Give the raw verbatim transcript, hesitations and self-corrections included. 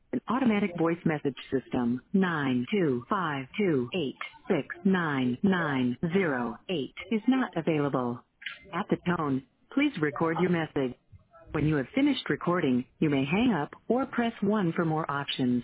An automatic voice message system nine two five two eight six nine nine zero eight is not available. At the tone, please record your message. When you have finished recording, you may hang up or press one for more options.